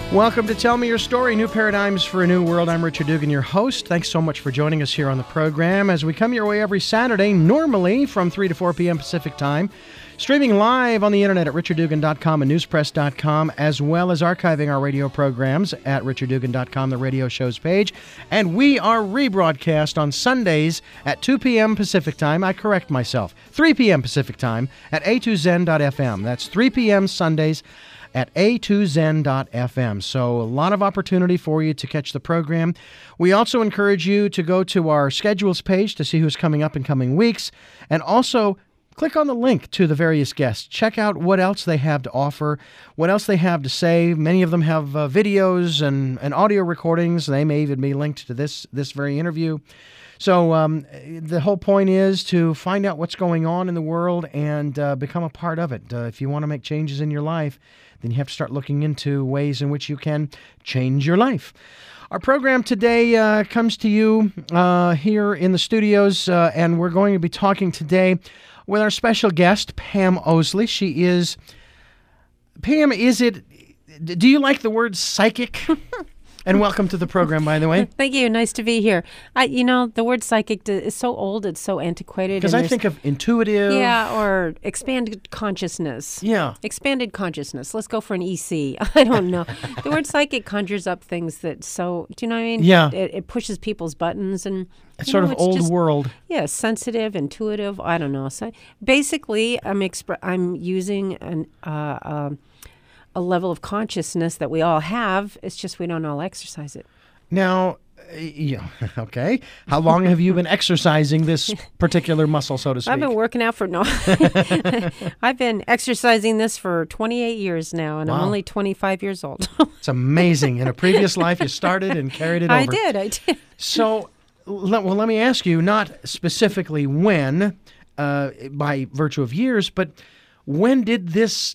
Welcome to Tell Me Your Story, New Paradigms for a New World. I'm Richard Dugan, your host. Thanks so much for joining us here on the program as we come your way every Saturday, normally from 3 to 4 p.m. Pacific Time, streaming live on the internet at richarddugan.com and newspress.com, as well as archiving our radio programs at richarddugan.com, the radio shows page. And we are rebroadcast on Sundays at 2 p.m. Pacific Time. I correct myself, 3 p.m. Pacific Time at a2zen.fm. That's 3 p.m. Sundays at a2zen.fm. So a lot of opportunity for you to catch the program. We also encourage you to go to our schedules page to see who's coming up in coming weeks, and also click on the link to the various guests. Check out what else they have to offer, what else they have to say. Many of them have videos and audio recordings. They may even be linked to this very interview. So the whole point is to find out what's going on in the world and become a part of it. If you want to make changes in your life, then you have to start looking into ways in which you can change your life. Our program today comes to you here in the studios, and we're going to be talking today with our special guest, Pam Osley. She is... Pam, do you like the word psychic? And welcome to the program, by the way. Thank you. Nice to be here. The word psychic is so old, it's so antiquated. Because I think of intuitive. Yeah, or expanded consciousness. Yeah. Expanded consciousness. Let's go for an EC. I don't know. The word psychic conjures up things that do you know what I mean? Yeah. It pushes people's buttons and... It's sort of old world. Yeah, sensitive, intuitive. I don't know. So basically, I'm using a level of consciousness that we all have. It's just we don't all exercise it. Now, okay. How long have you been exercising this particular muscle, so to speak? I've been working out I've been exercising this for 28 years now, and wow. I'm only 25 years old. It's amazing. In a previous life, you started and carried it over. I did. So, let me ask you, not specifically when, by virtue of years, but when did this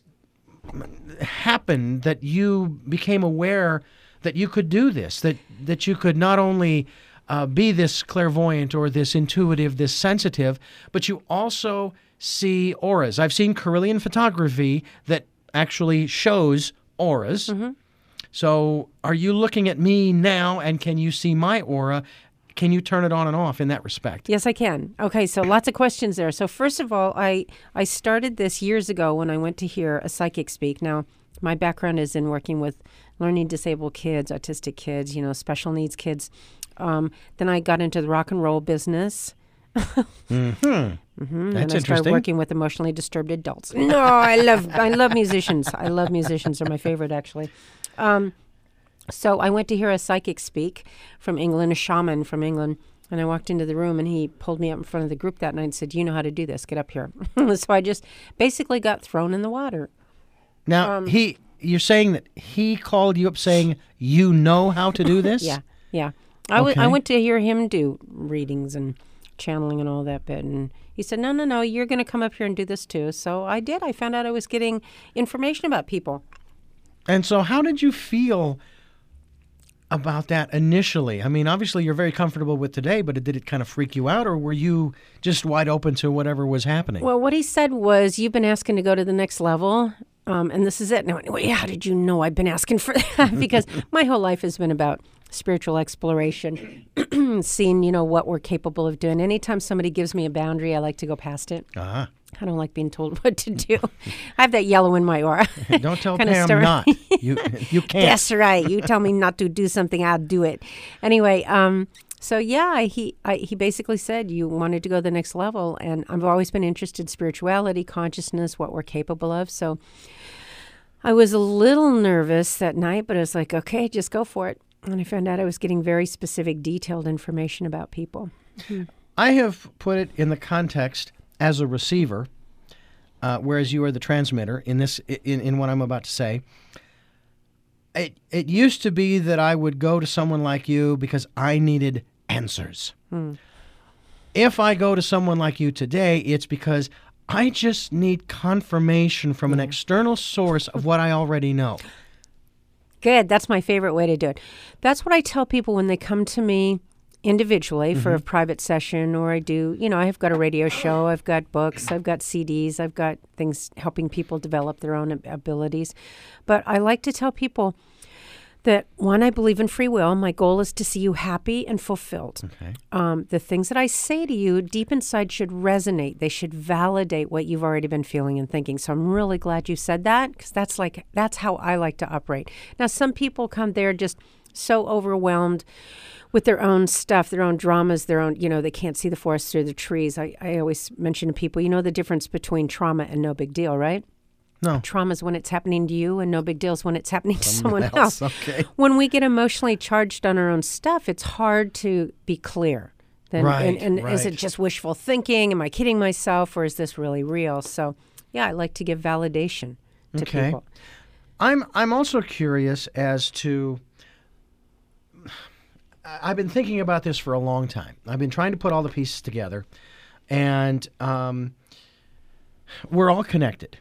happen that you became aware that you could do this, that you could not only be this clairvoyant or this intuitive, this sensitive, but you also see auras? I've seen Kirlian photography that actually shows auras. Mm-hmm. So are you looking at me now, and can you see my aura? Can you turn it on and off in that respect? Yes, I can. Okay, so lots of questions there. So first of all, I started this years ago when I went to hear a psychic speak. Now, my background is in working with learning disabled kids, autistic kids, special needs kids. Then I got into the rock and roll business. Mm-hmm. Mm-hmm. That's and I started working with emotionally disturbed adults. No, I love musicians. I love musicians. They're my favorite, actually. So I went to hear a psychic speak from England, a shaman from England, and I walked into the room, and he pulled me up in front of the group that night and said, "You know how to do this. Get up here." So I just basically got thrown in the water. Now, you're saying that he called you up saying, "You know how to do this?" Yeah. I went to hear him do readings and channeling and all that bit, and he said, No, you're going to come up here and do this too. So I did. I found out I was getting information about people. And so how did you feel about that initially? I mean, obviously you're very comfortable with today, but did it kind of freak you out, or were you just wide open to whatever was happening? Well, what he said was, "You've been asking to go to the next level, and this is it." And I went, "Well, how did you know I've been asking for that?" Because my whole life has been about spiritual exploration, seeing, what we're capable of doing. Anytime somebody gives me a boundary, I like to go past it. Uh-huh. I don't like being told what to do. I have that yellow in my aura. Don't tell Pam not. You can't. That's right. You tell me not to do something, I'll do it. Anyway, so yeah, he basically said you wanted to go to the next level, and I've always been interested in spirituality, consciousness, what we're capable of. So I was a little nervous that night, but I was like, okay, just go for it. And I found out I was getting very specific, detailed information about people. Mm-hmm. I have put it in the context as a receiver, whereas you are the transmitter in this, in what I'm about to say. It used to be that I would go to someone like you because I needed answers. If I go to someone like you today, it's because I just need confirmation from an external source of what I already know. Good. That's my favorite way to do it. That's what I tell people when they come to me individually for a private session, or I do, I've got a radio show, I've got books, I've got CDs, I've got things helping people develop their own abilities. But I like to tell people, That one, I believe in free will. My goal is to see you happy and fulfilled. Okay. The things that I say to you deep inside should resonate. They should validate what you've already been feeling and thinking. So I'm really glad you said that, because that's how I like to operate. Now, some people come there just so overwhelmed with their own stuff, their own dramas, their own, they can't see the forest through the trees. I always mention to people, the difference between trauma and no big deal, right? No. Trauma is when it's happening to you, and no big deal is when it's happening to someone else. Okay. When we get emotionally charged on our own stuff, it's hard to be clear. Right. Is it just wishful thinking? Am I kidding myself, or is this really real? So, yeah, I like to give validation to people. I'm also curious as to. I've been thinking about this for a long time. I've been trying to put all the pieces together, and we're all connected.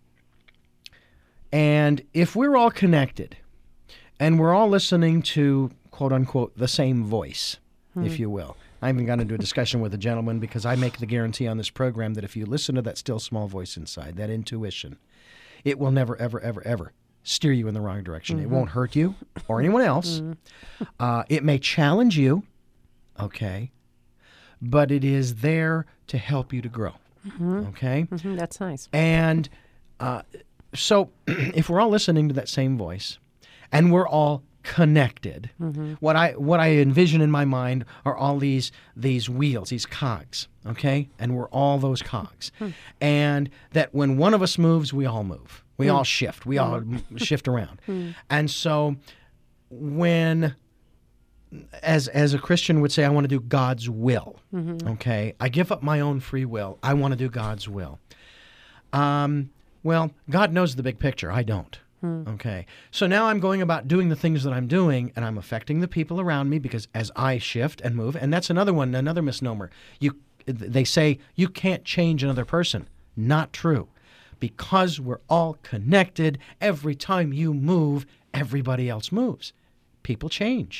And if we're all connected and we're all listening to, quote unquote, the same voice, if you will. I even got into a discussion with a gentleman because I make the guarantee on this program that if you listen to that still small voice inside, that intuition, it will never, ever, ever, ever steer you in the wrong direction. It won't hurt you or anyone else. It may challenge you, okay, but it is there to help you to grow, okay? That's nice. And so if we're all listening to that same voice and we're all connected, what I envision in my mind are all these wheels, these cogs, okay? And we're all those cogs. And that when one of us moves, we all move. We all shift. We all shift around. And so when, as a Christian would say, I want to do God's will, okay? I give up my own free will. I want to do God's will. Well, God knows the big picture. I don't. Okay. So now I'm going about doing the things that I'm doing, and I'm affecting the people around me because as I shift and move, and that's another misnomer. They say you can't change another person. Not true. Because we're all connected, every time you move, everybody else moves. People change.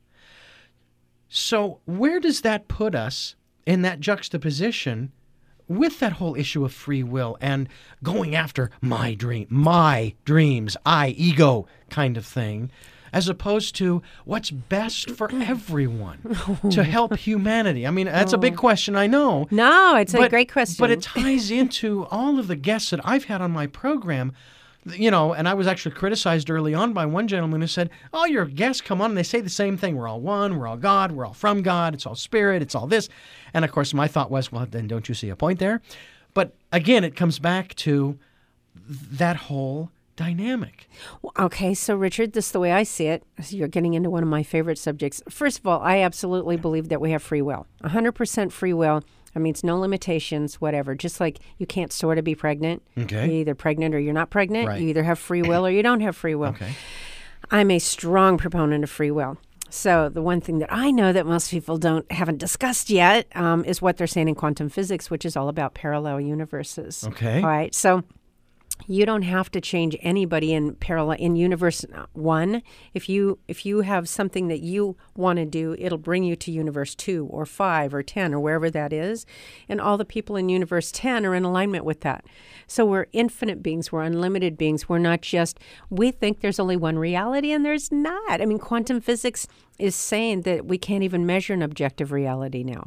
So where does that put us in that juxtaposition with that whole issue of free will and going after my dreams, ego kind of thing, as opposed to what's best for everyone to help humanity? I mean, that's a big question, I know. No, it's a great question. But it ties into all of the guests that I've had on my program. And I was actually criticized early on by one gentleman who said, oh, your guests come on and they say the same thing. We're all one, we're all God, we're all from God, it's all spirit, it's all this. And of course, my thought was, well, then don't you see a point there? But again, it comes back to that whole dynamic. Okay, so Richard, this is the way I see it. You're getting into one of my favorite subjects. First of all, I absolutely believe that we have free will, 100% free will. That means no limitations, whatever. Just like you can't sort of be pregnant. Okay. You're either pregnant or you're not pregnant. Right. You either have free will or you don't have free will. Okay. I'm a strong proponent of free will. So the one thing that I know that most people haven't discussed yet is what they're saying in quantum physics, which is all about parallel universes. Okay. All right. So you don't have to change anybody in universe one. If you have something that you want to do, it'll bring you to universe 2 or 5 or 10 or wherever that is. And all the people in universe 10 are in alignment with that. So we're infinite beings. We're unlimited beings. We're not just, we think there's only one reality and there's not. I mean, quantum physics is saying that we can't even measure an objective reality now.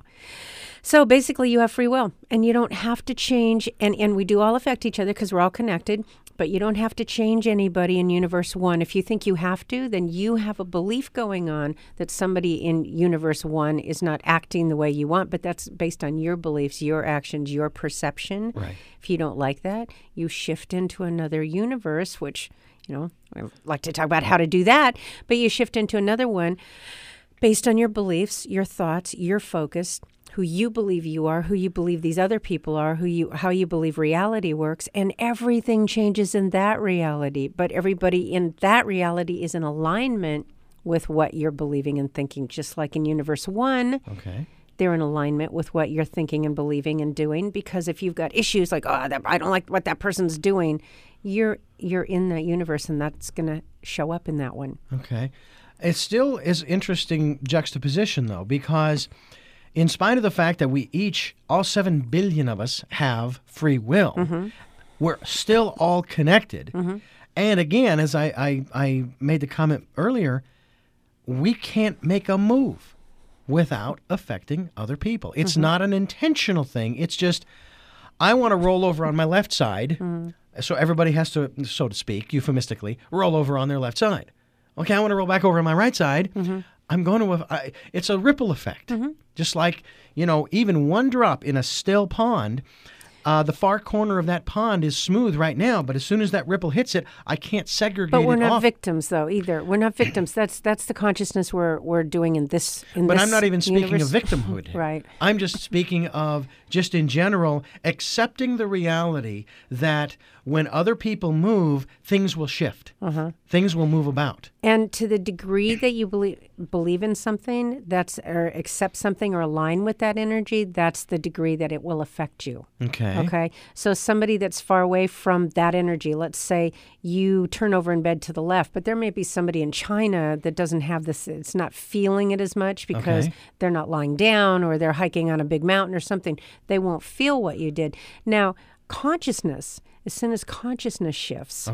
So basically you have free will and you don't have to change, and we do all affect each other because we're all connected, but you don't have to change anybody in universe 1. If you think you have to, then you have a belief going on that somebody in universe 1 is not acting the way you want, but that's based on your beliefs, your actions, your perception. Right. If you don't like that, you shift into another universe, which, I like to talk about how to do that, but you shift into another one based on your beliefs, your thoughts, your focus, who you believe you are, who you believe these other people are, how you believe reality works, and everything changes in that reality. But everybody in that reality is in alignment with what you're believing and thinking. Just like in universe 1, Okay. they're in alignment with what you're thinking and believing and doing. Because if you've got issues like, I don't like what that person's doing, you're in that universe, and that's going to show up in that one. Okay. It still is interesting juxtaposition, though, because in spite of the fact that we each, all 7 billion of us, have free will, we're still all connected. And again, as I made the comment earlier, we can't make a move without affecting other people. It's not an intentional thing. It's just, I want to roll over on my left side, so everybody has to, so to speak, euphemistically, roll over on their left side. Okay, I want to roll back over on my right side. I'm going to, it's a ripple effect. Just like, even one drop in a still pond, the far corner of that pond is smooth right now, but as soon as that ripple hits it, I can't segregate it off. But we're not victims, though, either. We're not victims. That's the consciousness we're doing in this But this I'm not even speaking universe. of victimhood. Right. I'm just speaking of, just in general, accepting the reality that when other people move, things will shift. Things will move about. And to the degree that you believe in something, or accept something or align with that energy, that's the degree that it will affect you. Okay. So somebody that's far away from that energy, let's say you turn over in bed to the left, but there may be somebody in China that doesn't have this, it's not feeling it as much because they're not lying down or they're hiking on a big mountain or something. They won't feel what you did. Now, consciousness, as soon as consciousness shifts,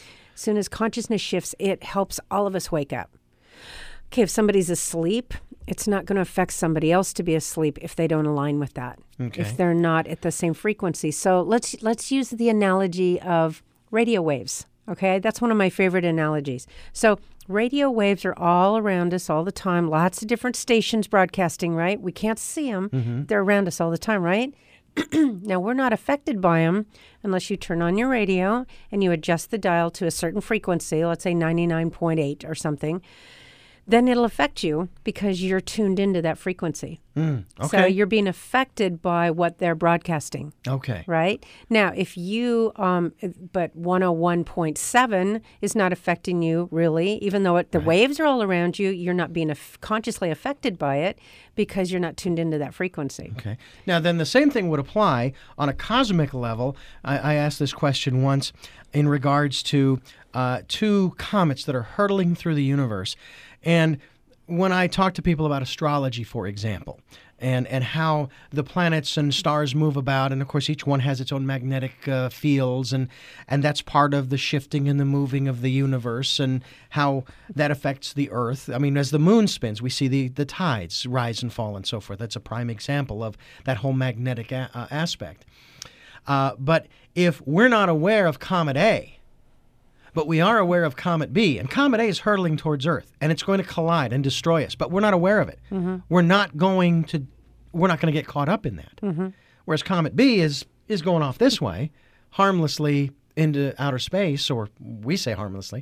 it helps all of us wake up. Okay, if somebody's asleep, it's not going to affect somebody else to be asleep if they don't align with that. If they're not at the same frequency. So let's use the analogy of radio waves. Okay, that's one of my favorite analogies. So radio waves are all around us all the time. Lots of different stations broadcasting, right? We can't see them. They're around us all the time, right? Now, we're not affected by them unless you turn on your radio and you adjust the dial to a certain frequency, let's say 99.8 or something. Then it'll affect you because you're tuned into that frequency. So you're being affected by what they're broadcasting. Right? Now, if you, but 101.7 is not affecting you really, even though the waves are all around you, you're not being consciously affected by it because you're not tuned into that frequency. Now, then the same thing would apply on a cosmic level. I asked this question once in regards to two comets that are hurtling through the universe. And when I talk to people about astrology, for example, and how the planets and stars move about, and of course each one has its own magnetic fields, and that's part of the shifting and the moving of the universe and how that affects the Earth. I mean, as the moon spins, we see the tides rise and fall and so forth. That's a prime example of that whole magnetic aspect. But if we're not aware of Comet A, but we are aware of Comet B, and Comet A is hurtling towards Earth, and it's going to collide and destroy us, but we're not aware of it. We're not going to get caught up in that. Whereas Comet B is going off this way, harmlessly into outer space, or we say harmlessly.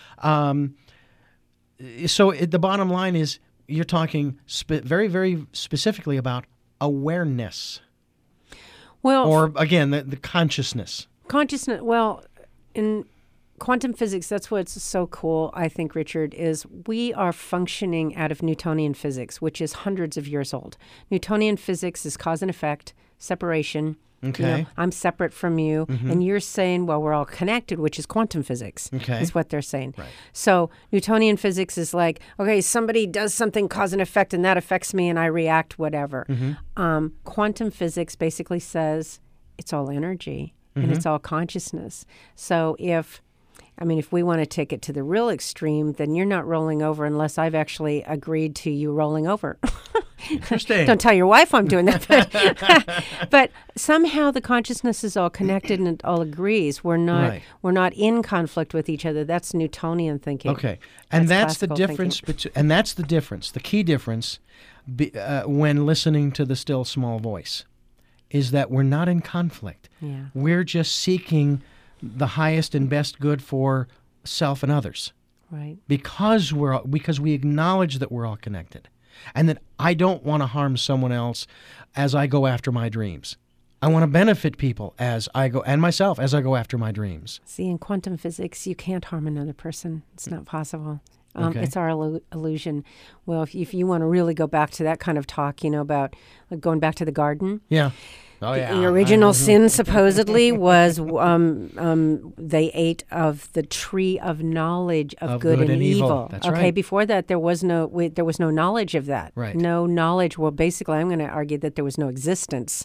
So the bottom line is you're talking very, very specifically about awareness. Well, or again, the consciousness. Consciousness, well, in quantum physics, that's what's so cool, I think, Richard, is we are functioning out of Newtonian physics, which is hundreds of years old. Newtonian physics is cause and effect, separation. I'm separate from you. And you're saying, well, we're all connected, which is quantum physics, is what they're saying. So Newtonian physics is like, okay, somebody does something, cause and effect, and that affects me, and I react, whatever. Quantum physics basically says it's all energy, and it's all consciousness. So if we want to take it to the real extreme, then you're not rolling over unless I've actually agreed to you rolling over. Interesting. Don't tell your wife I'm doing that. But somehow the consciousness is all connected and it all agrees. We're not in conflict with each other. That's Newtonian thinking. Okay. And that's the difference. And that's the difference. The key difference when listening to the still small voice is that we're not in conflict. We're just seeking the highest and best good for self and others. Because we acknowledge that we're all connected. And that I don't want to harm someone else as I go after my dreams. I want to benefit people as I go, and myself as I go after my dreams. See, in quantum physics, you can't harm another person. It's not possible. It's our illusion. Well, if you want to really go back to that kind of talk, about going back to the garden. The original sin supposedly was they ate of the tree of knowledge of good and evil. That's right. Before that there was no knowledge of that. No knowledge. Well, basically, I'm going to argue that there was no existence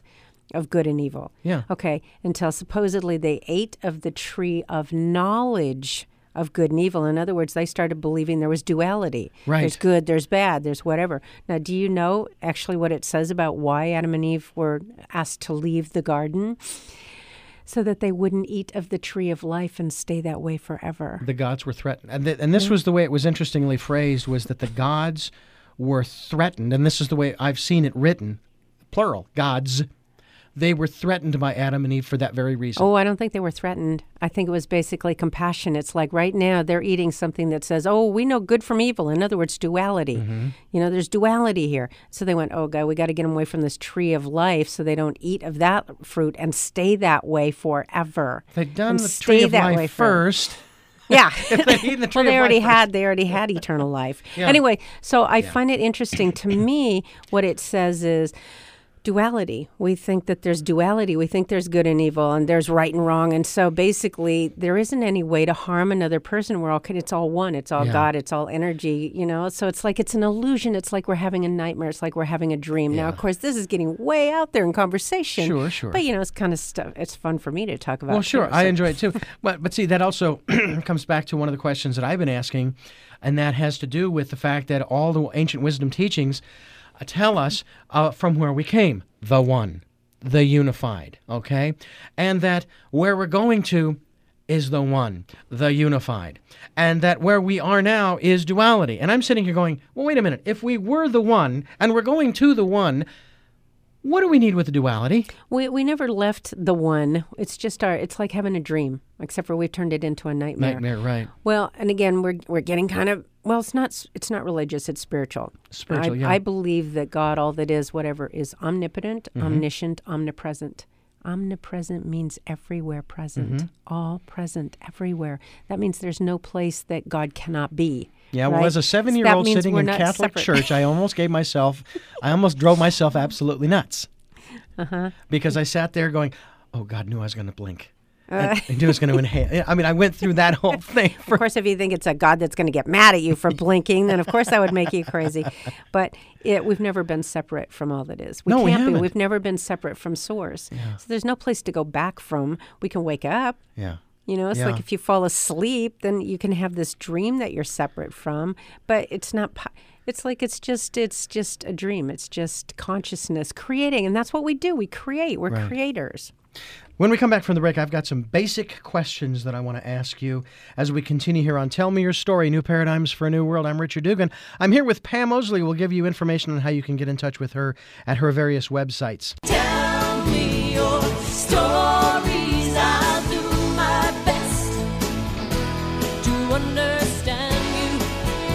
of good and evil. Yeah. Okay, until supposedly they ate of the tree of knowledge of good and evil. In other words, they started believing there was duality. Right. There's good, there's bad, there's whatever. Now, do you know actually what it says about why Adam and Eve were asked to leave the garden? So that they wouldn't eat of the tree of life and stay that way forever. The gods were threatened. And this was the way it was interestingly phrased, was that the gods were threatened, and this is the way I've seen it written, plural, gods. They were threatened by Adam and Eve for that very reason. Oh, I don't think they were threatened. I think it was basically compassion. It's like right now they're eating something that says, oh, we know good from evil. In other words, duality. You know, there's duality here. So they went, oh, God, we got to get them away from this tree of life so they don't eat of that fruit and stay that way forever. They'd done and the stay tree of that way life forever. first. Yeah. If they'd eaten the tree Well, they of already life had eternal life. Yeah. Anyway, so I find it interesting. To me, what it says is duality. We think that there's duality. We think there's good and evil, and there's right and wrong. And so basically, there isn't any way to harm another person. It's all one. It's all Yeah. God. It's all energy. You know. So it's like it's an illusion. It's like we're having a nightmare. It's like we're having a dream. Now, Yeah. of course, this is getting way out there in conversation. Sure. But you know, it's kind of stuff. It's fun for me to talk about. Well, sure. too, I so- enjoy it too. But see, that also comes back to one of the questions that I've been asking, and that has to do with the fact that all the ancient wisdom teachings tell us from where we came, the one, the unified, okay? And that where we're going to is the one, the unified. And that where we are now is duality. And I'm sitting here going, well, wait a minute. If we were the one and we're going to the one, what do we need with the duality? We never left the one. It's just it's like having a dream, except for we've turned it into a nightmare. Nightmare, right. Well, and again, we're getting kind of, well, it's not religious, it's spiritual. Spiritual, yeah. I believe that God, all that is, whatever, is omnipotent, omniscient, omnipresent. Omnipresent means everywhere present, all present, everywhere. That means there's no place that God cannot be. Yeah, well, right? as a So that 7-year-old means sitting we're in not Catholic separate. church, I almost drove myself absolutely nuts. Because I sat there going, oh, God knew I was going to blink. And he knew I was going to inhale. I mean, I went through that whole thing. Of course, if you think it's a God that's going to get mad at you for blinking, then of course that would make you crazy. But we've never been separate from all that is. No, we can't be. haven't. We've never been separate from Source. So there's no place to go back from. We can wake up. Yeah. You know, it's Yeah. like if you fall asleep, then you can have this dream that you're separate from, but it's not. It's like it's just a dream. It's just consciousness creating, and that's what we do. We create. We're Right. creators. When we come back from the break, I've got some basic questions that I want to ask you as we continue here on Tell Me Your Story, New Paradigms for a New World. I'm Richard Dugan. I'm here with Pam Mosley. We'll give you information on how you can get in touch with her at her various websites. Tell me your stories. I'll do my best to understand you.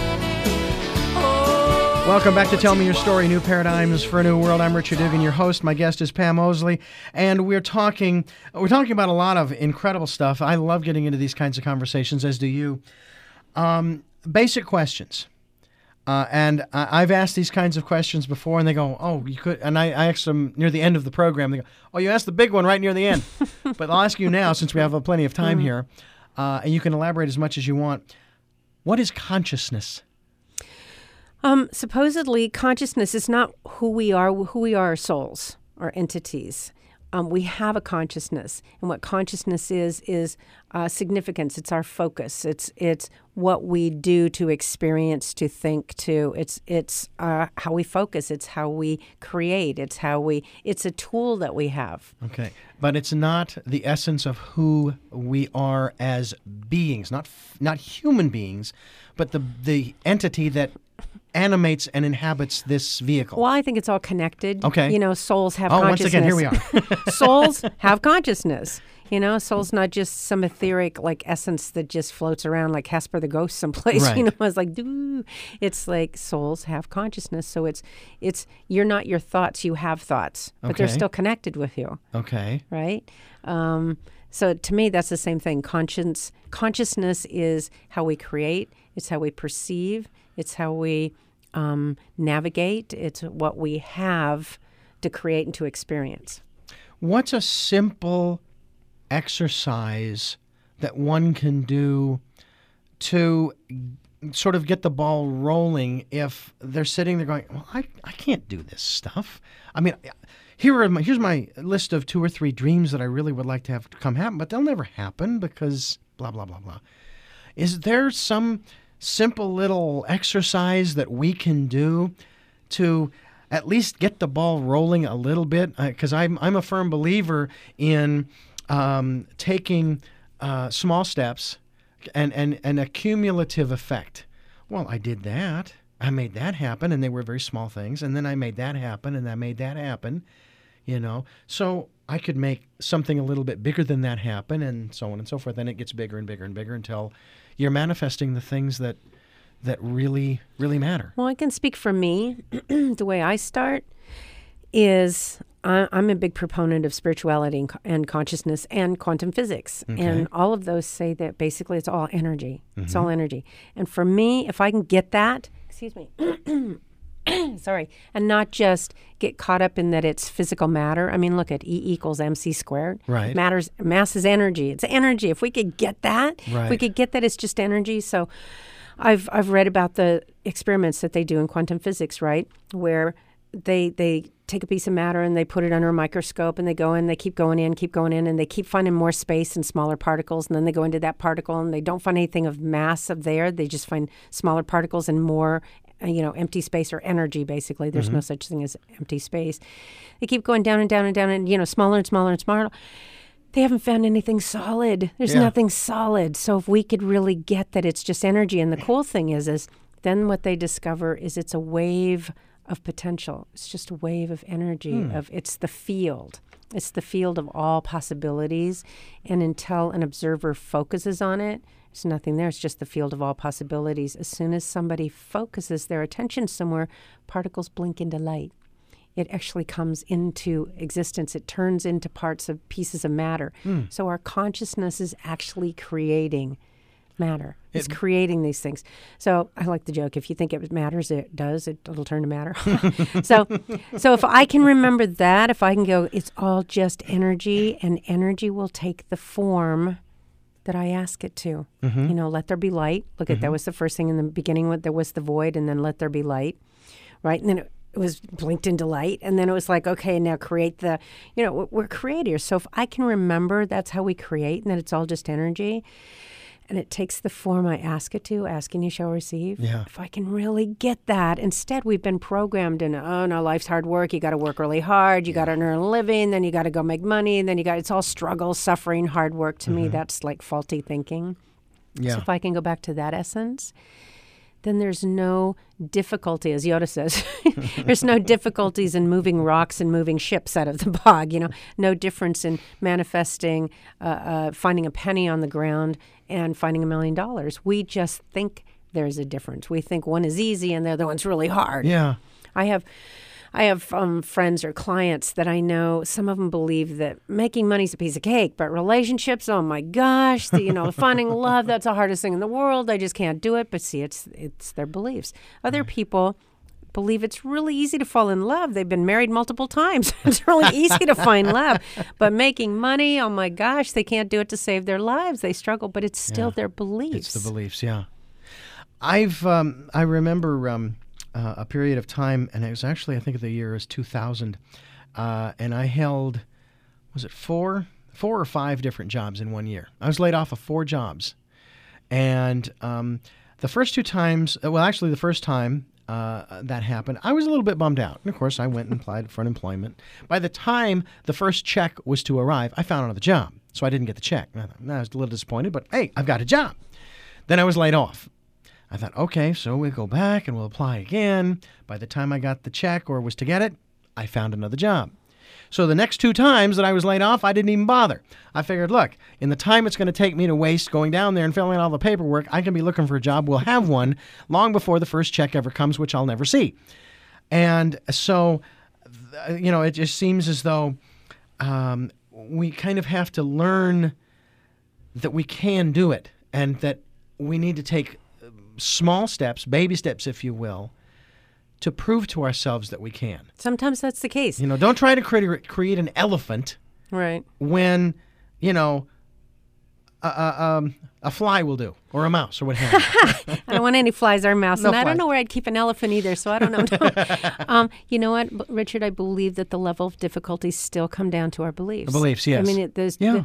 Oh, Welcome back to Tell Me Your Story, New Paradigms for a New World. I'm Richard Dugan, your host. My guest is Pam Mosley, and we're talking about a lot of incredible stuff. I love getting into these kinds of conversations, as do you. Basic questions. And I've asked these kinds of questions before, and they go, oh, you could. And I asked them near the end of the program. They go, oh, you asked the big one right near the end. But I'll ask you now, since we have plenty of time here, and you can elaborate as much as you want. What is consciousness? Supposedly, consciousness is not who we are. Who we are souls or entities. We have a consciousness, and what consciousness is significance. It's our focus. It's what we do to experience, to think, to. It's how we focus. It's how we create. It's a tool that we have. Okay, but it's not the essence of who we are as beings, not human beings, but the entity that animates and inhabits this vehicle. Well, I think it's all connected. Okay. You know, souls have Oh, once consciousness. again, here we are. Souls have consciousness. You know, soul's not just some etheric like essence that just floats around like Casper the Ghost someplace. Right. You know, it's like, doo. It's like souls have consciousness. So it's you're not your thoughts. You have thoughts, but they're Okay. still connected with you, Okay. right? So to me, that's the same thing. Consciousness is how we create. It's how we perceive. It's how we navigate. It's what we have to create and to experience. What's a simple exercise that one can do to sort of get the ball rolling if they're sitting there going, well, I can't do this stuff. I mean, here's my list of 2 or 3 dreams that I really would like to have come happen, but they'll never happen because blah, blah, blah, blah. Is there some simple little exercise that we can do to at least get the ball rolling a little bit? Because I'm a firm believer in taking small steps and a cumulative effect. Well, I did that. I made that happen, and they were very small things. And then I made that happen, and I made that happen, So I could make something a little bit bigger than that happen, and so on and so forth. Then it gets bigger and bigger and bigger until you're manifesting the things that really, really matter. Well, I can speak for me. The way I start is I'm a big proponent of spirituality and consciousness and quantum physics. Okay. And all of those say that basically it's all energy. It's all energy. And for me, if I can get that, excuse me, sorry, and not just get caught up in that it's physical matter. I mean, look at E equals MC squared. Right. Mass is energy. It's energy. If we could get that, if we could get that it's just energy. So I've read about the experiments that they do in quantum physics, right, where they take a piece of matter and they put it under a microscope and they go in, they keep going in, and they keep finding more space and smaller particles, and then they go into that particle and they don't find anything of mass of there. They just find smaller particles and more empty space or energy, basically. There's no such thing as empty space. They keep going down and down and down and, smaller and smaller and smaller. They haven't found anything solid. There's nothing solid. So if we could really get that it's just energy, and the cool thing is then what they discover is it's a wave of potential. It's just a wave of energy. It's the field. It's the field of all possibilities. And until an observer focuses on it, there's nothing there. It's just the field of all possibilities. As soon as somebody focuses their attention somewhere, particles blink into light. It actually comes into existence. It turns into pieces of matter. So our consciousness is actually creating matter. It's creating these things. So I like the joke. If you think it matters, it does. It'll turn to matter. So if I can remember that, if I can go, it's all just energy, and energy will take the form that I ask it to. Let there be light. Look at that was the first thing in the beginning. There was the void, and then let there be light, right? And then it was blinked into light, and then it was like, okay, now create the, we're creators. So if I can remember that's how we create, and that it's all just energy, and it takes the form I ask it to, asking you shall receive. Yeah. If I can really get that. Instead, we've been programmed in, oh, no, life's hard work. You got to work really hard. You got to earn a living. Then you got to go make money. And then it's all struggle, suffering, hard work. To me, that's like faulty thinking. Yeah. So if I can go back to that essence, then there's no difficulty, as Yoda says. There's no difficulties in moving rocks and moving ships out of the bog. No difference in manifesting, finding a penny on the ground and finding $1 million. We just think there's a difference. We think one is easy and the other one's really hard. Yeah. I have friends or clients that I know, some of them believe that making money's a piece of cake, but relationships, oh my gosh, finding love, that's the hardest thing in the world. I just can't do it. But see, it's their beliefs. Other people believe it's really easy to fall in love. They've been married multiple times. It's really easy to find love. But making money, oh my gosh, they can't do it to save their lives. They struggle, but it's still their beliefs. It's the beliefs, yeah. I remember a period of time, and it was actually, I think the year is 2000, and I held, was it four or five different jobs in 1 year. I was laid off of 4 jobs. And the first 2 times, the first time that happened, I was a little bit bummed out. And of course, I went and applied for unemployment. By the time the first check was to arrive, I found another job. So I didn't get the check. I was a little disappointed, but hey, I've got a job. Then I was laid off. I thought, okay, so we'll go back and we'll apply again. By the time I got the check or was to get it, I found another job. So the next 2 times that I was laid off, I didn't even bother. I figured, look, in the time it's going to take me to waste going down there and filling out all the paperwork, I can be looking for a job. We'll have one long before the first check ever comes, which I'll never see. And so, it just seems as though we kind of have to learn that we can do it, and that we need to take small steps, baby steps, if you will, to prove to ourselves that we can. Sometimes that's the case. Don't try to create an elephant Right. when, a fly will do, or a mouse, or what have you. I don't want any flies or mouse, No and I don't flies. know where I'd keep an elephant either, so I don't know. You know what, Richard? I believe that the level of difficulty still come down to our beliefs. The beliefs, yes. I mean, Yeah.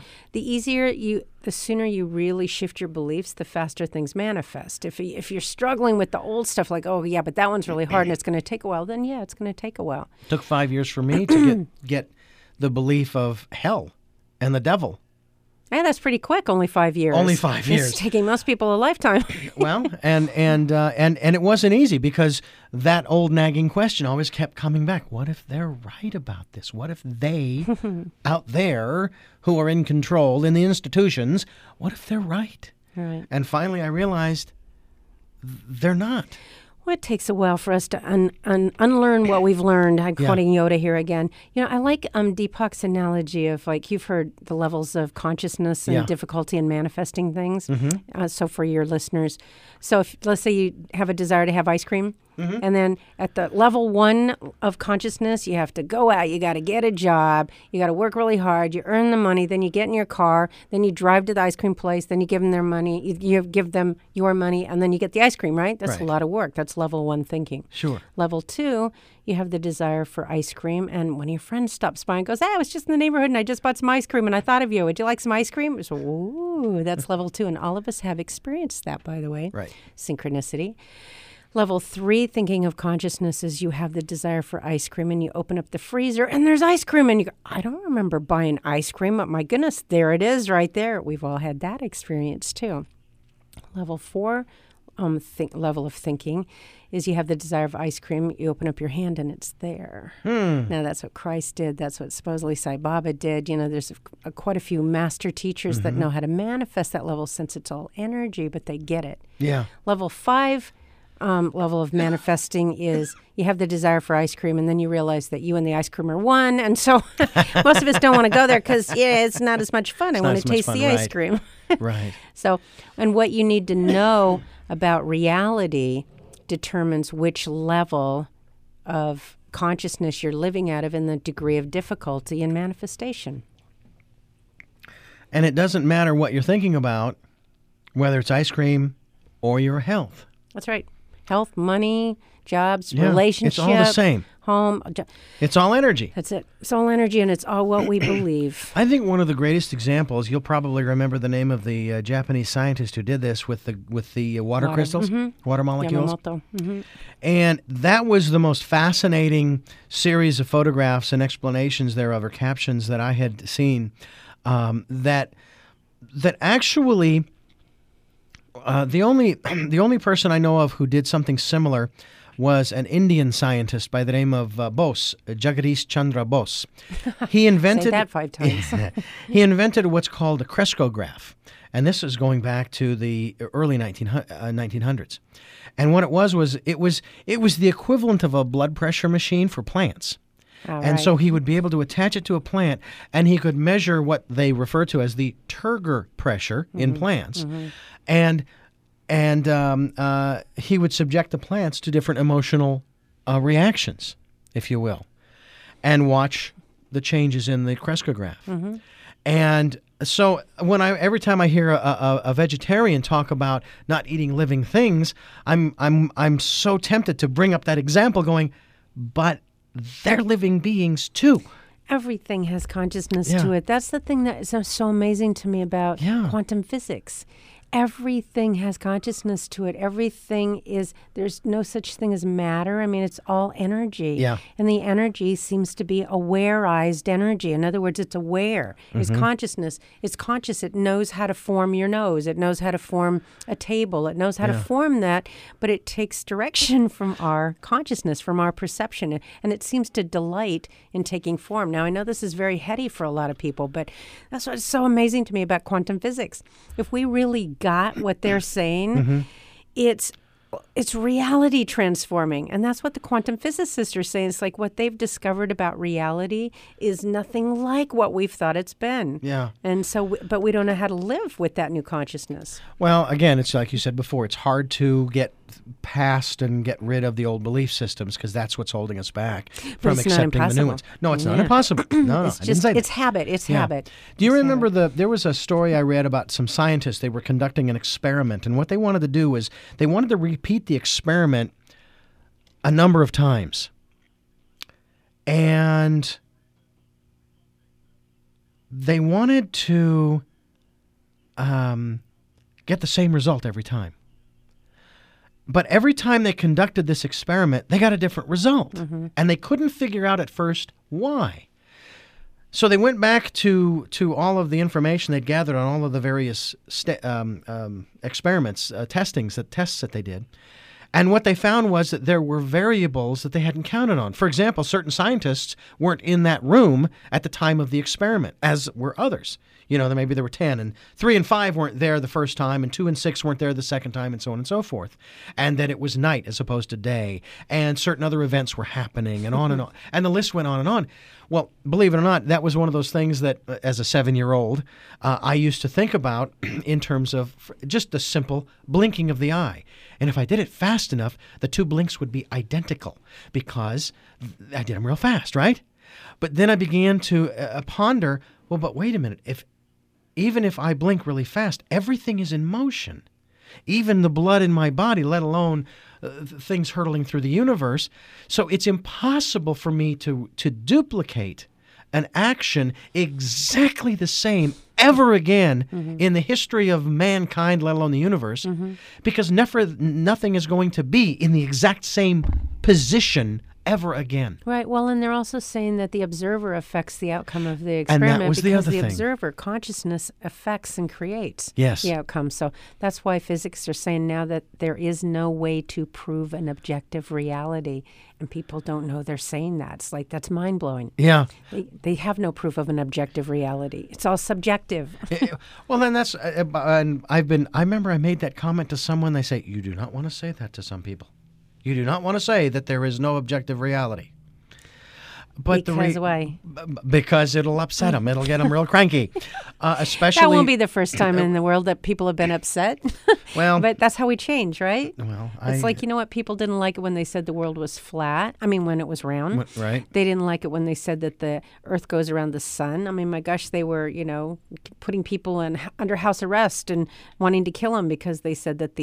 the sooner you really shift your beliefs, the faster things manifest. If you're struggling with the old stuff, like, oh yeah, but that one's really hard and it's going to take a while, then yeah, it's going to take a while. It took 5 years for me to get the belief of hell and the devil. Yeah, that's pretty quick. Only 5 years. Only 5 years. It's taking most people a lifetime. Well, and it wasn't easy, because that old nagging question always kept coming back. What if they're right about this? What if they out there who are in control in the institutions, what if they're right? Right. And finally I realized they're not. Well, it takes a while for us to unlearn what we've learned. I'm quoting Yoda here again. You know, I like Deepak's analogy of, like, you've heard the levels of consciousness and Yeah. difficulty in manifesting things. So for your listeners, so if, let's say you have a desire to have ice cream, and then at the level 1 of consciousness, you have to go out, you got to get a job, you got to work really hard, you earn the money, then you get in your car, then you drive to the ice cream place, then you give them their money, you give them your money, and then you get the ice cream, right? That's a Right. lot of work. That's level 1 thinking. Sure. Level 2, you have the desire for ice cream, and when your friend stops by and goes, "Hey, I was just in the neighborhood and I just bought some ice cream and I thought of you. Would you like some ice cream?" So, ooh, that's level 2, and all of us have experienced that, by the way. Right. Synchronicity. Level 3, thinking of consciousness, is you have the desire for ice cream and you open up the freezer and there's ice cream and you go, "I don't remember buying ice cream, but my goodness, there it is right there." We've all had that experience too. Level 4, level of thinking is you have the desire of ice cream, you open up your hand and it's there. Now that's what Christ did. That's what supposedly Sai Baba did. You know, there's quite a few master teachers that know how to manifest that level, since it's all energy, but they get it. Yeah. Level 5 level of manifesting is you have the desire for ice cream, and then you realize that you and the ice cream are one. And so most of us don't want to go there because, it's not as much fun. I not want as to much taste fun, the ice right. cream. Right. So, and what you need to know about reality determines which level of consciousness you're living out of and the degree of difficulty in manifestation. And it doesn't matter what you're thinking about, whether it's ice cream or your health. That's right. Health, money, jobs, Yeah, relationship. it's all the same. Home. It's all energy. That's it. It's all energy, and it's all what we believe. I think one of the greatest examples, you'll probably remember the name of the Japanese scientist who did this with the water crystals, water molecules. Yamamoto. And that was the most fascinating series of photographs and explanations thereof, or captions, that I had seen. That actually, the only person I know of who did something similar was an Indian scientist by the name of Bose, Jagadish Chandra Bose. He invented Say that 5 times. he invented what's called a crescograph, and this is going back to the early 1900s. And what it was the equivalent of a blood pressure machine for plants. And so he would be able to attach it to a plant, and he could measure what they refer to as the turgor pressure in plants. And he would subject the plants to different emotional reactions, if you will, and watch the changes in the crescograph. And so every time I hear a vegetarian talk about not eating living things, I'm so tempted to bring up that example, going, but they're living beings too. Everything has consciousness Yeah. to it. That's the thing that is so amazing to me about Yeah. quantum physics. Everything has consciousness to it. There's no such thing as matter. I mean, it's all energy. Yeah. And the energy seems to be awareized energy. In other words, it's aware. It's consciousness. It's conscious. It knows how to form your nose. It knows how to form a table. It knows how to form that, but it takes direction from our consciousness, from our perception. And it seems to delight in taking form. Now, I know this is very heady for a lot of people, but that's what's so amazing to me about quantum physics. If we really got what they're saying, it's reality transforming. And that's what the quantum physicists are saying. It's like what they've discovered about reality is nothing like what we've thought it's been. Yeah. And so, but we don't know how to live with that new consciousness. Well, again, it's like you said before, it's hard to get past and get rid of the old belief systems, because that's what's holding us back from it's not accepting the new impossible. ones. No, it's not Yeah. impossible. No, It's I didn't just say that. it's habit. It's Yeah. habit. Do you It's remember habit. there was a story I read about some scientists? They were conducting an experiment, and what they wanted to do was they wanted to repeat the experiment a number of times. And they wanted to get the same result every time. But every time they conducted this experiment, they got a different result. And they couldn't figure out at first why. So they went back to all of the information they'd gathered on all of the various experiments, tests that they did. And what they found was that there were variables that they hadn't counted on. For example, certain scientists weren't in that room at the time of the experiment, as were others. You know, maybe there were 10, and 3 and 5 weren't there the first time, and 2 and 6 weren't there the second time, and so on and so forth. And that it was night as opposed to day, and certain other events were happening, and on and on. And the list went on and on. Well, believe it or not, that was one of those things that, as a 7-year-old, I used to think about in terms of just the simple blinking of the eye. And if I did it fast enough, the 2 blinks would be identical, because I did them real fast, right? But then I began to ponder, well, but wait a minute. Even if I blink really fast, everything is in motion. Even the blood in my body, let alone things hurtling through the universe. So it's impossible for me to duplicate an action exactly the same ever again in the history of mankind, let alone the universe, because nothing is going to be in the exact same position ever again. Right. Well, and they're also saying that the observer affects the outcome of the And that experiment was the because other the thing. observer consciousness affects and creates Yes. the outcome. So that's why physics are saying now that there is no way to prove an objective reality, and people don't know they're saying that. It's like, that's mind blowing. Yeah. They have no proof of an objective reality. It's all subjective. Well, then that's, and I remember I made that comment to someone. They say, you do not want to say that to some people. You do not want to say that there is no objective reality. But Because why? Because it'll upset them. It'll get them real cranky. Especially That won't be the first time in the world that people have been upset. Well, But that's how we change, right? well, It's like, you know what? People didn't like it when they said the world was flat. I mean, when it was round. right. They didn't like it when they said that the earth goes around the sun. I mean, my gosh, they were, putting people under house arrest and wanting to kill them because they said that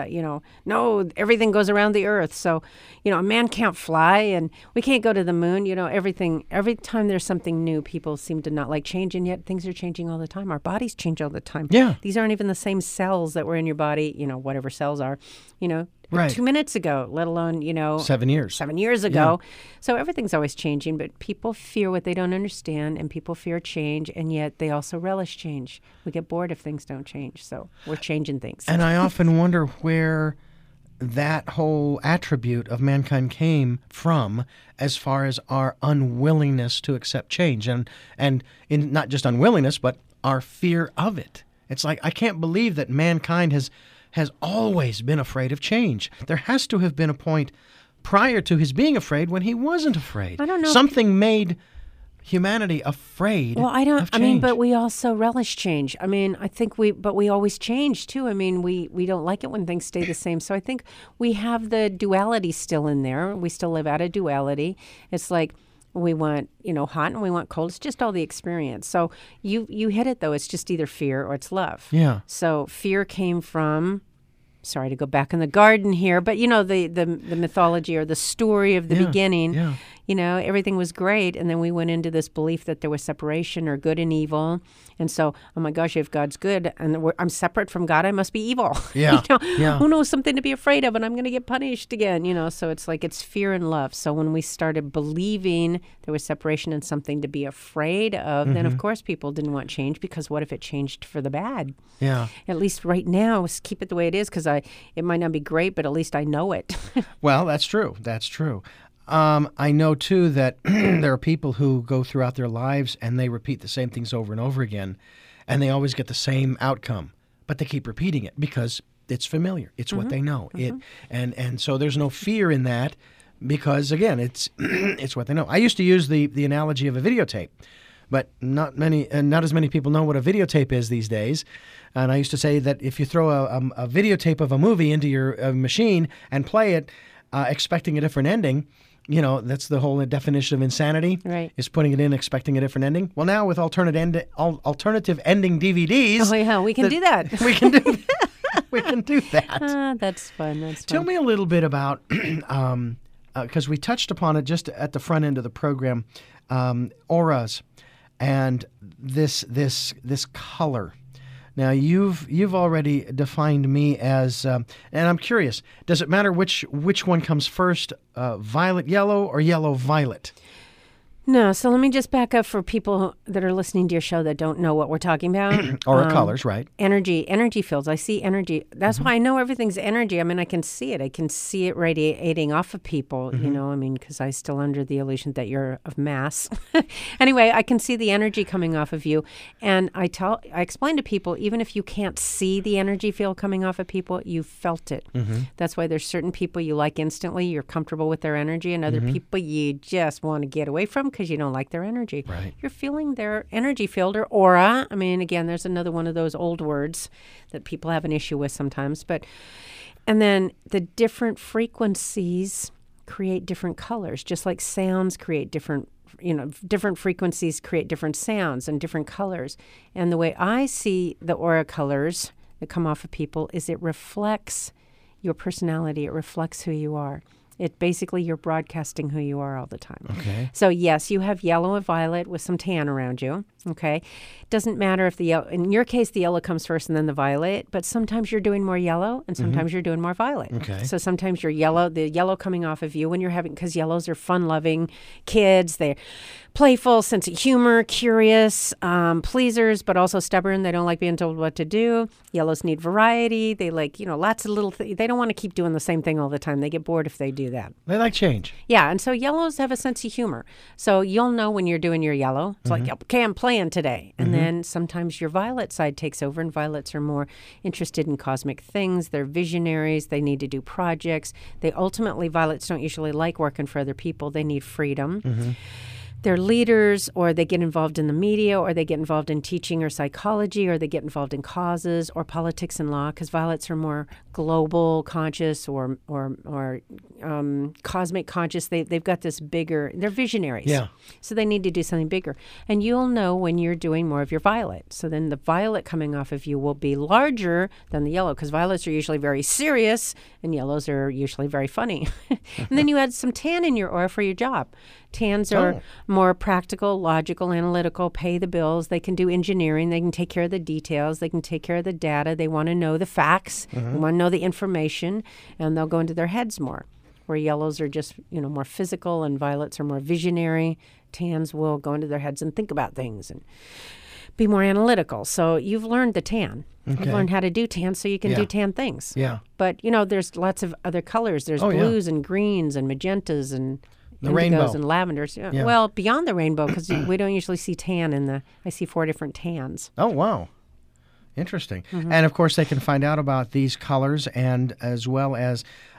no, everything goes around the earth. So, a man can't fly and we can't go to the moon. Every time there's something new, people seem to not like change, and yet things are changing all the time. Our bodies change all the time. Yeah. These aren't even the same cells that were in your body, whatever cells are, Right. 2 minutes ago, let alone, 7 years. 7 years ago. So everything's always changing, but people fear what they don't understand, and people fear change, and yet they also relish change. We get bored if things don't change, so we're changing things. And I often wonder where that whole attribute of mankind came from, as far as our unwillingness to accept change, and in not just unwillingness, but our fear of it. It's like, I can't believe that mankind has always been afraid of change. There has to have been a point prior to his being afraid when he wasn't afraid. I don't know if Something made humanity afraid Well, of change. but we also relish change. I mean, I think we always change too. I mean, we don't like it when things stay the same. So I think we have the duality still in there. We still live out of duality. It's like we want, hot and we want cold. It's just all the experience. So you hit it though. It's just either fear or it's love. Yeah. So fear came from, sorry to go back in the garden here, but the mythology or the story of the beginning. Yeah. Everything was great, and then we went into this belief that there was separation or good and evil, and so, oh my gosh, if God's good and I'm separate from God, I must be evil. Yeah. Yeah. Who knows, something to be afraid of, and I'm going to get punished again. So it's like it's fear and love. So when we started believing there was separation and something to be afraid of, then of course people didn't want change, because what if it changed for the bad? Yeah. At least right now, keep it the way it is, because it might not be great, but at least I know it. Well, that's true. That's true. I know, too, that there are people who go throughout their lives and they repeat the same things over and over again, and they always get the same outcome, but they keep repeating it because it's familiar. It's what they know. And so there's no fear in that because, again, it's it's what they know. I used to use the analogy of a videotape. but not as many people know what a videotape is these days. And I used to say that if you throw a videotape of a movie into your machine and play it, expecting a different ending, that's the whole definition of insanity. Right. Is putting it in expecting a different ending. Well, now with alternative ending DVDs, Oh yeah, we can do that. we can do that. We can do that. That's fun. That's fun. Tell me a little bit about, because we touched upon it just at the front end of the program, auras, and this color. Now you've already defined me as, and I'm curious. Does it matter which one comes first, violet yellow or yellow violet? No, so let me just back up for people that are listening to your show that don't know what we're talking about. Aura colors, right? Energy fields. I see energy. That's why I know everything's energy. I mean, I can see it. I can see it radiating off of people, because I'm still under the illusion that you're of mass. Anyway, I can see the energy coming off of you. And I explain to people, even if you can't see the energy field coming off of people, you felt it. That's why there's certain people you like instantly. You're comfortable with their energy, and other people you just want to get away from because you don't like their energy. Right. You're feeling their energy field or aura. I mean, again, there's another one of those old words that people have an issue with sometimes. And then the different frequencies create different colors, just like sounds create different frequencies create different sounds and different colors. And the way I see the aura colors that come off of people is it reflects your personality. It reflects who you are. It basically, you're broadcasting who you are all the time. Okay. So yes, you have yellow and violet with some tan around you. Okay. Doesn't matter if the yellow, in your case, the yellow comes first and then the violet, but sometimes you're doing more yellow and sometimes you're doing more violet. Okay. So sometimes the yellow coming off of you when you're because yellows are fun-loving kids. They're playful, sense of humor, curious, pleasers, but also stubborn. They don't like being told what to do. Yellows need variety. They like, lots of little things. They don't want to keep doing the same thing all the time. They get bored if they do that. They like change. Yeah, and so yellows have a sense of humor. So you'll know when you're doing your yellow. It's like, okay, I'm playing today. And then sometimes your violet side takes over, and violets are more interested in cosmic things. They're visionaries. They need to do projects. Violets don't usually like working for other people. They need freedom. They're leaders, or they get involved in the media, or they get involved in teaching or psychology, or they get involved in causes or politics and law, because violets are more global conscious or cosmic conscious. They've got this bigger, they're visionaries. Yeah. So they need to do something bigger. And you'll know when you're doing more of your violet. So then the violet coming off of you will be larger than the yellow, because violets are usually very serious and yellows are usually very funny. And then you add some tan in your aura for your job. Tans are more practical, logical, analytical, pay the bills. They can do engineering. They can take care of the details. They can take care of the data. They want to know the facts. They want to know the information, and they'll go into their heads more. Where yellows are just, more physical, and violets are more visionary. Tans will go into their heads and think about things and be more analytical. So you've learned the tan. Okay. You've learned how to do tan so you can do tan things. Yeah. But, there's lots of other colors. There's blues and greens and magentas and the indigos rainbow and lavenders. Yeah. Well, beyond the rainbow, because we don't usually see tan I see 4 different tans. Oh, wow. Interesting. And, of course, they can find out about these colors, and as well as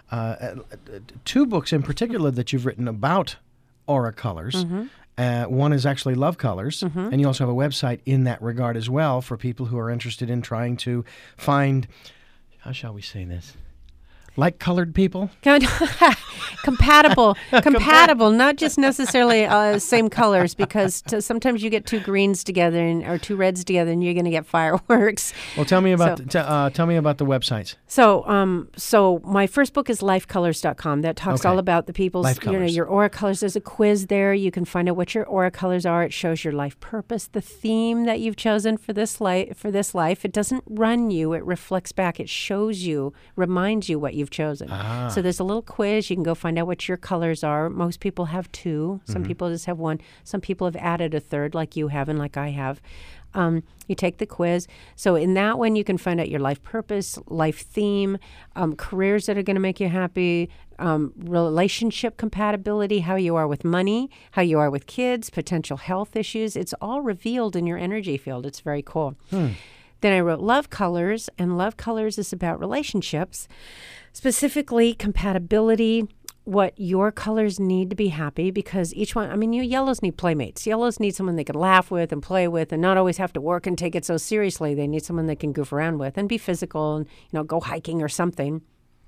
2 books in particular that you've written about aura colors. One is actually Love Colors, and you also have a website in that regard as well for people who are interested in trying to find, how shall we say this, like-colored people? Compatible, not just necessarily same colors, because sometimes you get 2 greens together or 2 reds together, and you're going to get fireworks. Well, tell me about the websites. So my first book is lifecolors.com. That talks all about the people's, your aura colors. There's a quiz there. You can find out what your aura colors are. It shows your life purpose, the theme that you've chosen for this life. It doesn't run you. It reflects back. It shows you, reminds you what you've chosen. So there's a little quiz. You can go find out what your colors are. Most people have 2. Some people just have 1. Some people have added a 3rd, like you have and like I have. You take the quiz. So in that one, you can find out your life purpose, life theme, careers that are going to make you happy, relationship compatibility, how you are with money, how you are with kids, potential health issues. It's all revealed in your energy field. It's very cool. Then I wrote Love Colors, and Love Colors is about relationships, specifically compatibility, what your colors need to be happy, because each one, I mean, you yellows need playmates. Yellows need someone they can laugh with and play with and not always have to work and take it so seriously. They need someone they can goof around with and be physical and, go hiking or something.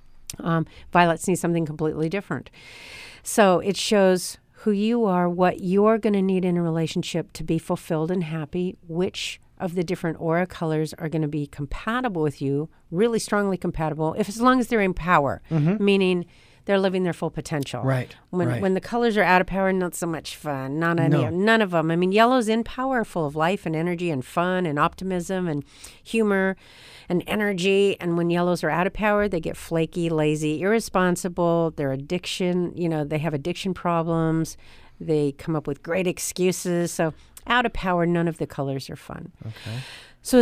Violets need something completely different. So it shows who you are, what you're going to need in a relationship to be fulfilled and happy, which of the different aura colors are going to be compatible with you, really strongly compatible, as long as they're in power, meaning they're living their full potential. Right. When the colors are out of power, not so much fun. None of them. I mean, yellow's in power, full of life and energy and fun and optimism and humor and energy. And when yellows are out of power, they get flaky, lazy, irresponsible. Their addiction, they have addiction problems. They come up with great excuses. So out of power, none of the colors are fun. Okay. So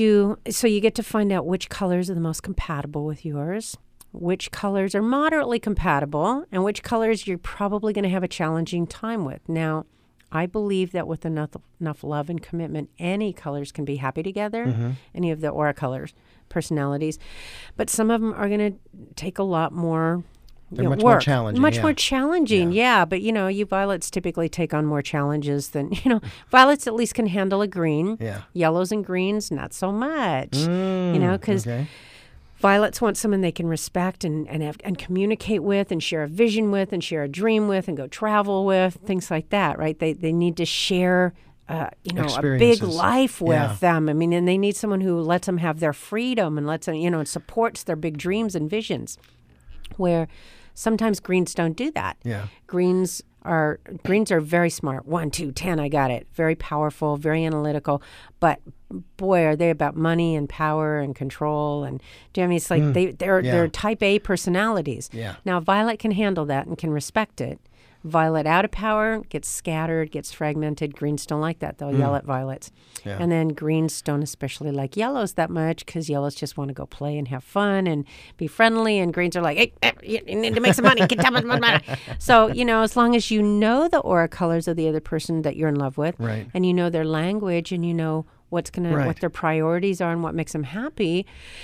you get to find out which colors are the most compatible with yours, which colors are moderately compatible, and which colors you're probably going to have a challenging time with. Now, I believe that with enough love and commitment, any colors can be happy together, any of the aura colors, personalities. But some of them are going to take a lot more They're much work. more challenging. Much more challenging, yeah. But, you violets typically take on more challenges than, violets at least can handle a green. Yeah. Yellows and greens, not so much. Because violets want someone they can respect and communicate with and share a vision with and share a dream with and go travel with, things like that, right? They need to share, a big life with them. I mean, and they need someone who lets them have their freedom and lets them, and supports their big dreams and visions, where sometimes greens don't do that. Yeah. Greens are very smart. 1, 2, 10, I got it. Very powerful, very analytical. But boy, are they about money and power and control. And do you know what I mean? It's like they're type A personalities. Yeah. Now, Violet can handle that and can respect it. Violet out of power gets scattered, gets fragmented. Greens don't like that. They'll yell at violets. Yeah. And then greens don't especially like yellows that much, because yellows just want to go play and have fun and be friendly. And greens are like, hey, you need to make some money. Get down. So, as long as you know the aura colors of the other person that you're in love with, right, and you know their language and you know what their priorities are and what makes them happy,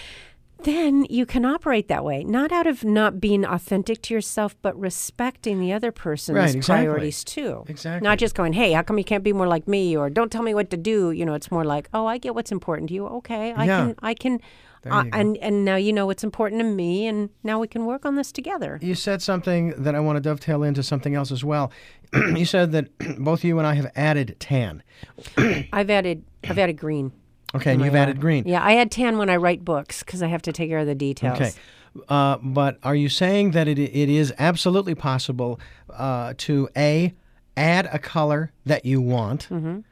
then you can operate that way. Not out of not being authentic to yourself, but respecting the other person's priorities too. Exactly. Not just going, hey, how come you can't be more like me? Or don't tell me what to do. It's more like, oh, I get what's important to you. Okay, I can. And now you know what's important to me, and now we can work on this together. You said something that I want to dovetail into something else as well. You said that both you and I have added tan. I've added green. Okay, and you've added green. Yeah, I add tan when I write books because I have to take care of the details. Okay. But are you saying that it is absolutely possible to A, add a color that you want,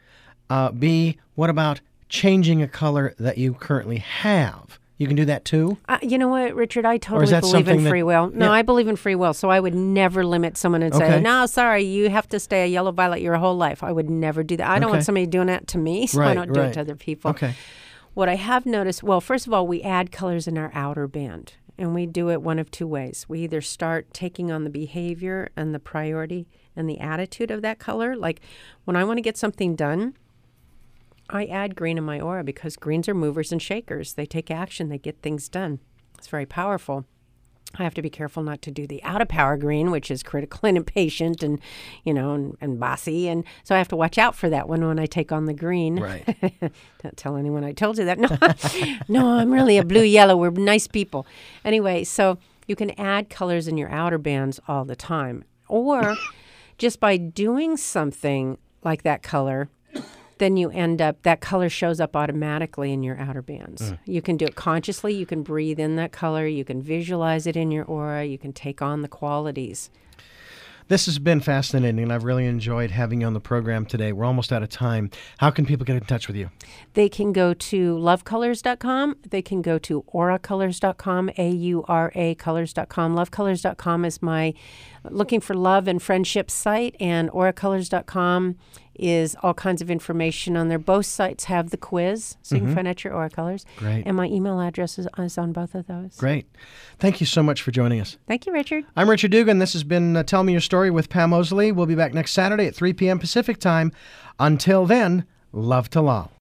B, what about changing a color that you currently have? You can do that too? You know what, Richard? I totally believe in free will. No, I believe in free will. So I would never limit someone and say, no, sorry, you have to stay a yellow violet your whole life. I would never do that. I don't want somebody doing that to me, so I don't do it to other people. Okay. What I have noticed, well, first of all, we add colors in our outer band, and we do it one of two ways. We either start taking on the behavior and the priority and the attitude of that color. Like when I want to get something done, I add green in my aura because greens are movers and shakers. They take action. They get things done. It's very powerful. I have to be careful not to do the out of power green, which is critical and impatient and, and bossy. And so I have to watch out for that one when I take on the green. Right. Don't tell anyone I told you that. No, I'm really a blue-yellow. We're nice people. Anyway, so you can add colors in your outer bands all the time. Or just by doing something like that color, then you end up, that color shows up automatically in your outer bands. You can do it consciously. You can breathe in that color. You can visualize it in your aura. You can take on the qualities. This has been fascinating, and I've really enjoyed having you on the program today. We're almost out of time. How can people get in touch with you? They can go to lovecolors.com. They can go to auracolors.com, A-U-R-A colors.com. Lovecolors.com is my looking for love and friendship site, and auracolors.com is all kinds of information on there. Both sites have the quiz, so you can find out your aura colors. Great. And my email address is on both of those. Great. Thank you so much for joining us. Thank you, Richard. I'm Richard Dugan. This has been Tell Me Your Story with Pam Mosley. We'll be back next Saturday at 3 p.m. Pacific Time. Until then, love to love.